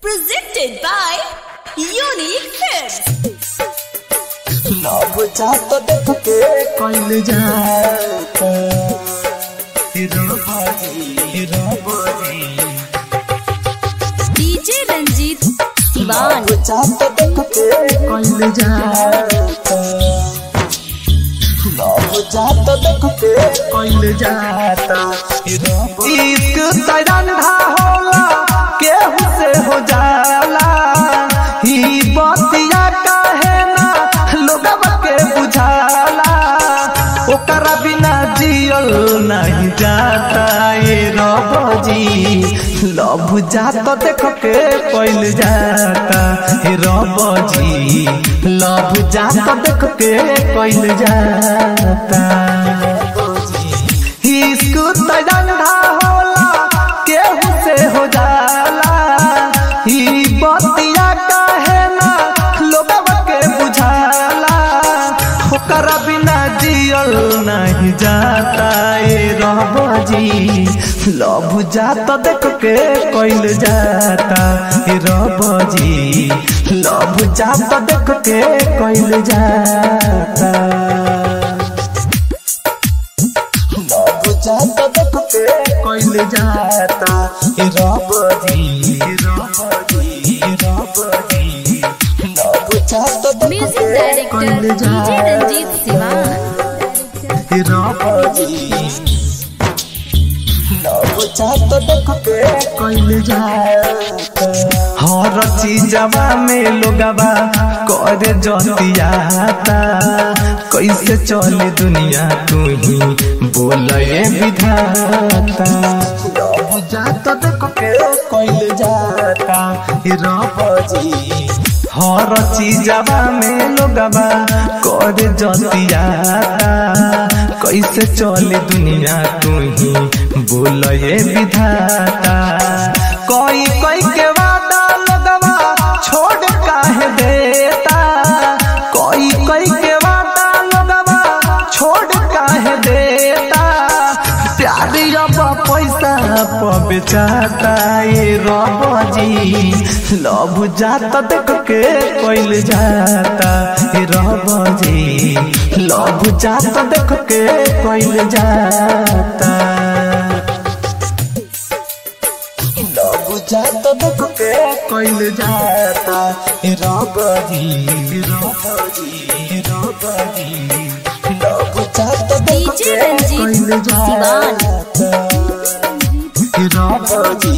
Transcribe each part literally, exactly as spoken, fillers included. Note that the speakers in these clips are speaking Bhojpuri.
Presented by Unique Films. Love जात देख के कइल जाता हीरो बाजी हीरो बाजी डीजे रंजीत सिवान। लव जात देख के कइल जाता लव जात देख के कइल जाता हीरो इश्क तैरंधा होला केहू से हो जाला ही बतिया काहे ना लोगवा के बुझाला ओकरा बिना जियल नहीं जाता ये रबजी लव जात देख के कइल जाता हे रबजी लव जात देख के कइल जाता इश्क तैरंधा होला केहू से हो जाला ही बतिया काहे ना लोगवा के बुझाला ओकरा बिना जियल नहीं जाता ये रबजी लव जात देख के कइल जाता ये रबजी लव जात देख के कइल जाता लव जात देख के कइल जाता ये रबजी रबजी रबजी लव जात देख म्यूजिक के डायरेक्टर कइल डीजे रंजीत सिवान। रबजी लव जात देख के कइल जाता हर चीजवा में लोगवा करे जतियाता कैसे चले दुनिया तू ही बोले विधाता लव जात देख के कइल जाता रबजी हर चीजवा में लोगवा करे जतियाता कैसे चले दुनिया तू ही बोले विधाता कोई कोई के वादा लोगवा छोड़ काहे देता कोई कोई के वादा लोगवा छोड़ काहे देता प्यार अब पैसा पर बेचाता ये रबजी लव जात देख के कइल जाता ये रबजी लव जात देख के कइल जाता लव जात देख के कइल जाता ये रबजी रबजी रबजी लव जात देख डीजे के रंजीत कइल सिवान। जाता रबजी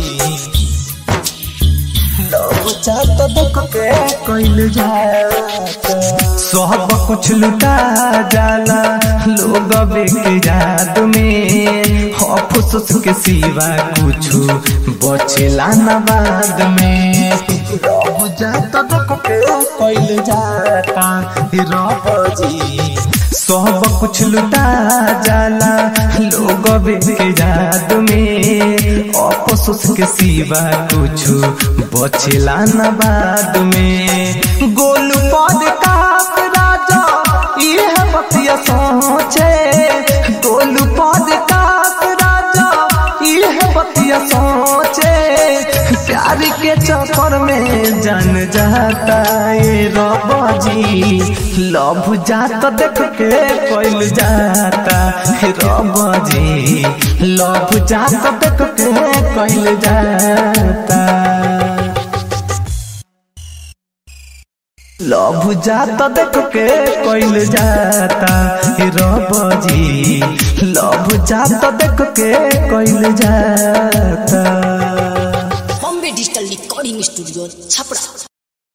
लव जात देख के कइल जाता सब कुछ लुटा जाला लोग के याद में अफसोस के सिवा कुछ बचेला न बाद में लव जात देख के कइल जाता रबजी सब कुछ लुटा जाला लोग के याद में अफसोस के सिवा कुछ बचेला न बाद में गोलू पद का राजा यह बतिया सोचे गोलू पद का राजा यह बतिया सोचे प्यार के चक्कर में जान जाता ये रबजी लव जात देख के कइल जाता रबजी लव जात देख के कइल जाता लव जात देख के कइल जाता रबजी लव जात देख के कइल जाता Bombay digital recording studio Chhapra.